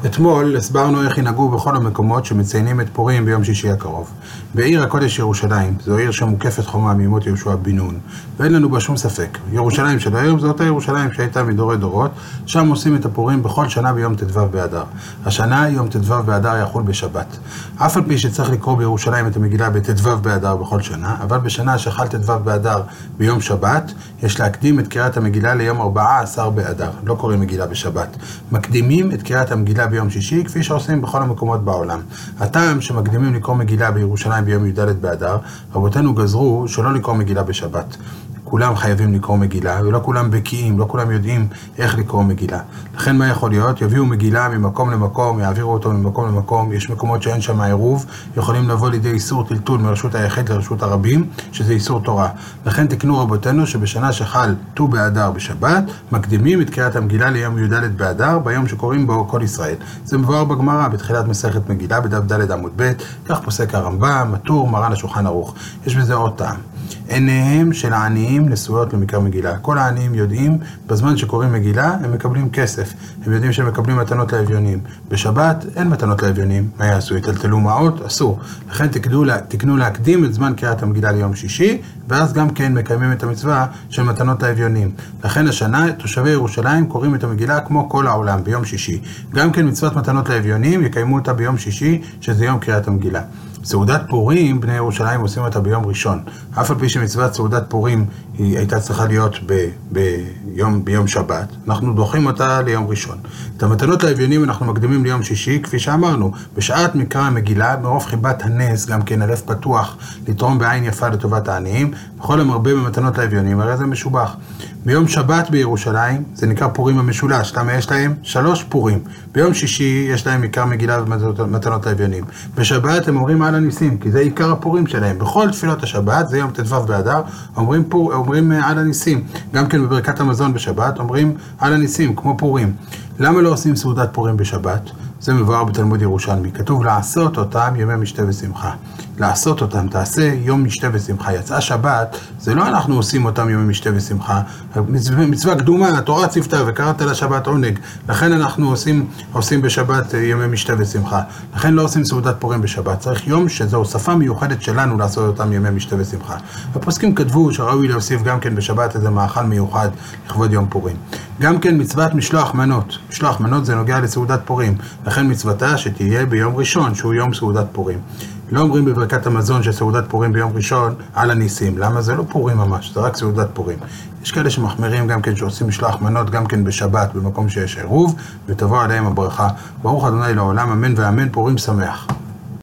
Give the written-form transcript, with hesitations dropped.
אתמול הסברנו איך ינהגו בכל המקומות שמציינים את פורים ביום שישי הקרוב. בעיר הקודש ירושלים, זו עיר שמוקפת חומה מימות יהושע בן נון, ואין לנו בה שום ספק. ירושלים של היום זו אותה ירושלים שהייתה מדורי דורות, שם עושים את הפורים בכל שנה ביום ט"ו באדר. השנה יום ט"ו באדר יחול בשבת. אף על פי שצריך לקרוא בירושלים את המגילה בט"ו באדר בכל שנה, אבל בשנה שחל ט"ו באדר ביום שבת, יש להקדים את קריאת המגילה ליום 14 באדר. לא קוראים מגילה בשבת. מקדימים את קריאת המגילה ביום שישי, כפי שעושים בכל המקומות בעולם. הטעם שמקדימים לקרוא מגילה בירושלים ביום י"ד באדר, רבותינו גזרו שלא לקרוא מגילה בשבת. כולם חייבים לקרוא מגילה, ולא כולם בקיאים, לא כולם יודעים איך לקרוא מגילה. לכן מה יכול להיות? יביאו מגילה ממקום למקום, יעבירו אותו ממקום למקום, יש מקומות שאין שם עירוב, יכולים לבוא לידי איסור טלטול מרשות היחיד לרשות הרבים, שזה איסור תורה. לכן תקנו רבותינו שבשנה שחל ט"ו באדר בשבת, מקדימים את קריאת המגילה ליום י"ד באדר, ביום שקוראים בו כל ישראל. זה מבואר בגמרא בתחילת מסכת מגילה, בדף ד' עמוד ב', כך פוסק הרמב"ם, הטור, מרן השולחן ערוך. יש בזה עוד טעם. עיניהם של העניים נשואות למקרא מגילה. כל העניים יודעים, בזמן שקוראים מגילה, הם מקבלים כסף. הם יודעים שהם מקבלים מתנות לאביונים. בשבת אין מתנות לאביונים. מה יעשו? יטלטלו מעות? אסור. לכן תקנו להקדים את זמן קריאת המגילה ליום שישי, ואז גם כן מקיימים את המצווה של מתנות לאביונים. לכן השנה תושבי ירושלים קוראים את המגילה כמו כל העולם, ביום שישי. גם כן מצוות מתנות לאביונים יקיימו אותה ביום שישי, שזה יום קריאת המגילה. סעודת פורים, בני ירושלים עושים אותה ביום ראשון. אף על פי שמצוות סעודת פורים היא הייתה צריכה להיות ביום שבת, אנחנו דוחים אותה ליום ראשון. את המתנות לאביונים אנחנו מקדימים ליום שישי, כפי שאמרנו, בשעת מקרא המגילה, מרוב חיבת הנס, גם כן הלב פתוח, לתרום בעין יפה לטובת העניים, בכל המרבה במתנות לאביונים, הרי זה משובח. ביום שבת בירושלים, זה נקרא פורים המשולש, למה יש להם 3 פורים. ביום שישי יש להם מקרא מגילה ומתנות לאביונים. בשבת הם אומרים על הניסים, כי זה עיקר הפורים שלהם. בכל תפילות השבת, זה יום ט"ו באדר, אומרים על הניסים. גם כן בברכת המזון בשבת, אומרים על הניסים, כמו פורים. למה לא עושים סעודת פורים בשבת? זה מבואר בתלמוד ירושלמי. כתוב לעשות אותם ימי משתה ושמחה. לעשות אותם, תעשה יום משתה ושמחה. יצאה שבת, זה לא אנחנו עושים אותם ימי משתה ושמחה. מצווה קדומה, התורה ציוותה וקראת לשבת עונג. לכן אנחנו עושים בשבת ימי משתה ושמחה. לכן לא עושים סעודת פורים בשבת. צריך יום שזו הוספה מיוחדת שלנו לעשות אותם ימי משתה ושמחה. הפוסקים כתבו שראוי להוסיף גם כן בשבת איזה מאכל מיוחד לכבוד יום פורים. גם כן מצוות משלוח מנות. משלוח מנות זה נוגע לסעודת פורים. לכן מצוותה שתהיה ביום ראשון, שהוא יום סעודת פורים. לא אומרים בברכת המזון שסעודת פורים ביום ראשון על הניסים. למה? זה לא פורים ממש, זה רק סעודת פורים. יש כאלה שמחמירים גם כן שעושים משלוח מנות גם כן בשבת, במקום שיש עירוב, ותבוא עליהם הברכה. ברוך ה' לעולם, אמן ואמן, פורים שמח.